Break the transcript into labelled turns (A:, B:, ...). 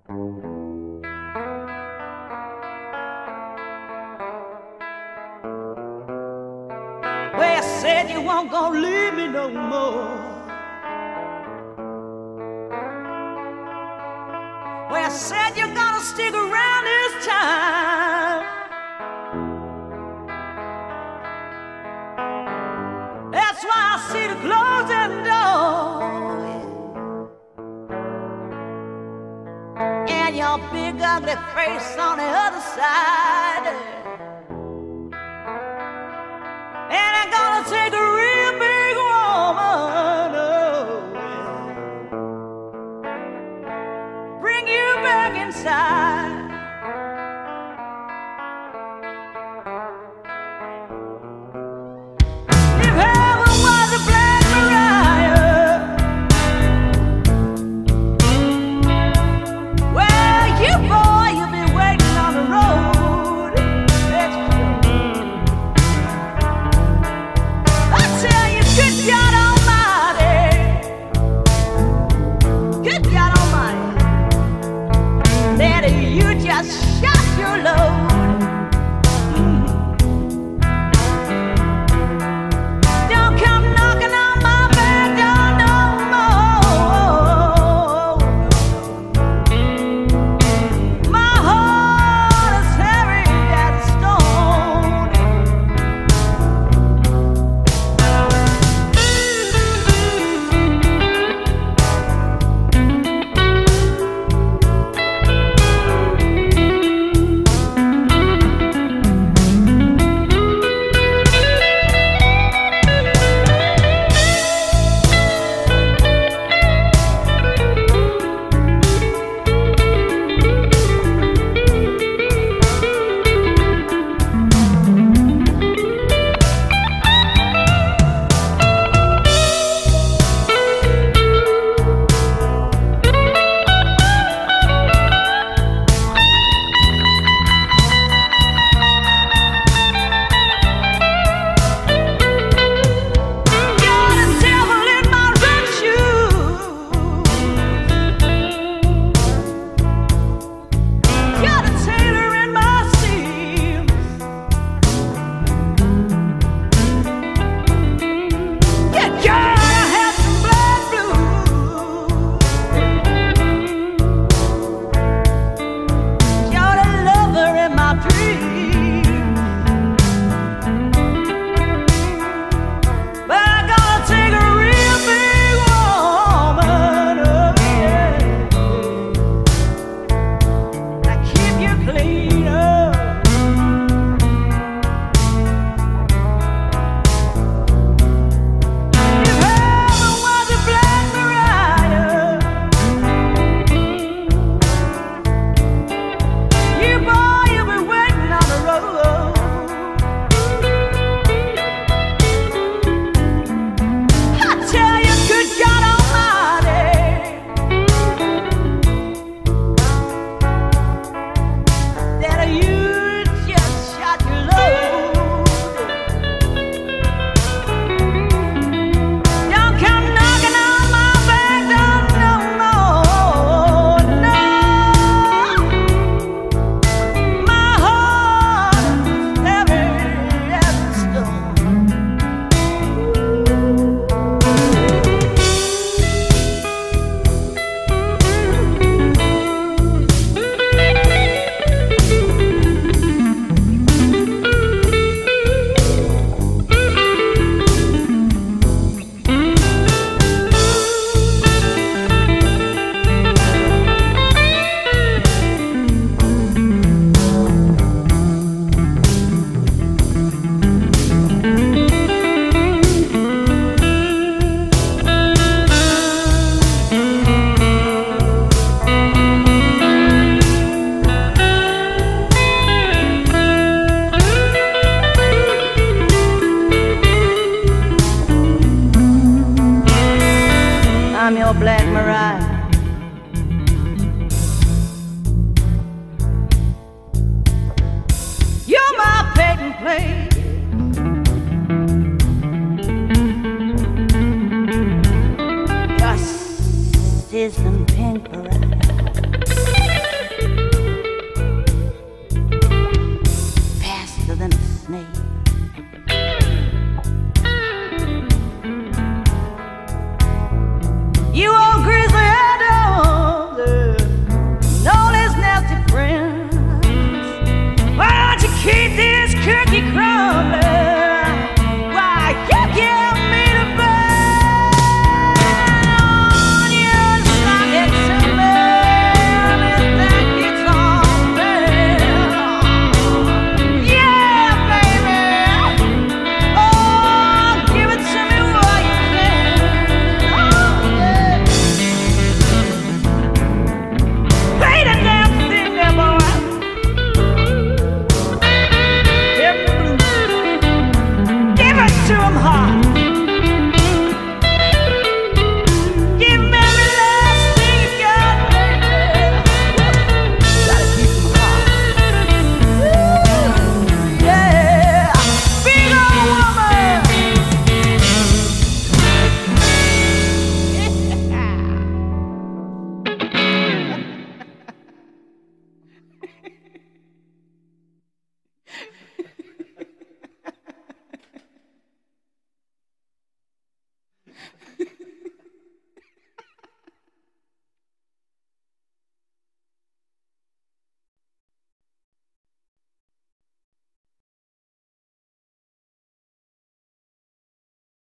A: Well, you said you weren't gonna leave me no more. Well, you said you're gonna stick around this time. That's why I see the closing door, and your big ugly face on the other side. And I'm gonna take a real big woman, oh, yeah. Bring you back inside. If heaven was a black Mariah, well, you boy, you'll be waiting on the road. That's true. I tell you, good God Almighty, good God Almighty, that you just shot your load. Don't come knocking on my back door no more. My heart is heavy as a stone. You're the devil in my red shoes. You're the tailor in my seams. You gotta have some blood blues. You're the lover in my dreams. But I gotta take a real big woman, oh yeah. I keep you clean up. If heaven was a black Mariah, you boy, you'll be waiting on the road. I tell you, good God Almighty, that you just shot your load. Don't come knocking on my back door no more, no. My heart is heavy as a stone. I'm your black Mariah. You're my patent plate. Your sizzling pink parade. You